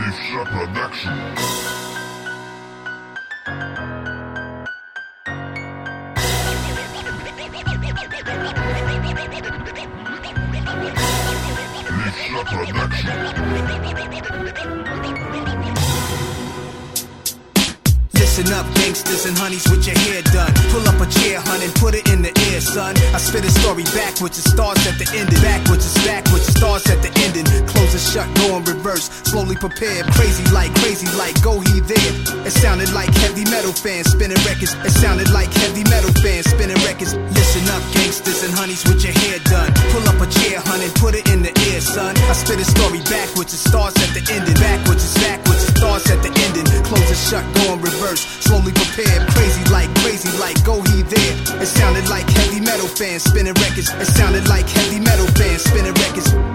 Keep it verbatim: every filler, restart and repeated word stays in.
Livsha Production. Livsha Production. Listen up, gangsters and honeys with your hair done. Pull up a chair, hun, and put it in the air, son. I spit a story backwards, it starts at the ending. Backwards, it's backwards, it starts at the ending. Close it shut, go in reverse, slowly prepare. Crazy like, crazy like, go he there. It sounded like heavy metal fans spinning records. It sounded like heavy metal fans spinning records. Listen up, gangsters and honeys with your hair done. Pull up a chair, hun, and put it in the air, son. I spit a story backwards, it starts at the ending. Backwards, it's backwards, it starts at the ending. Close it shut, go in reverse, slowly prepared. Crazy like, crazy like, go he there. It sounded like heavy metal fans spinning records. It sounded like heavy metal fans spinning records.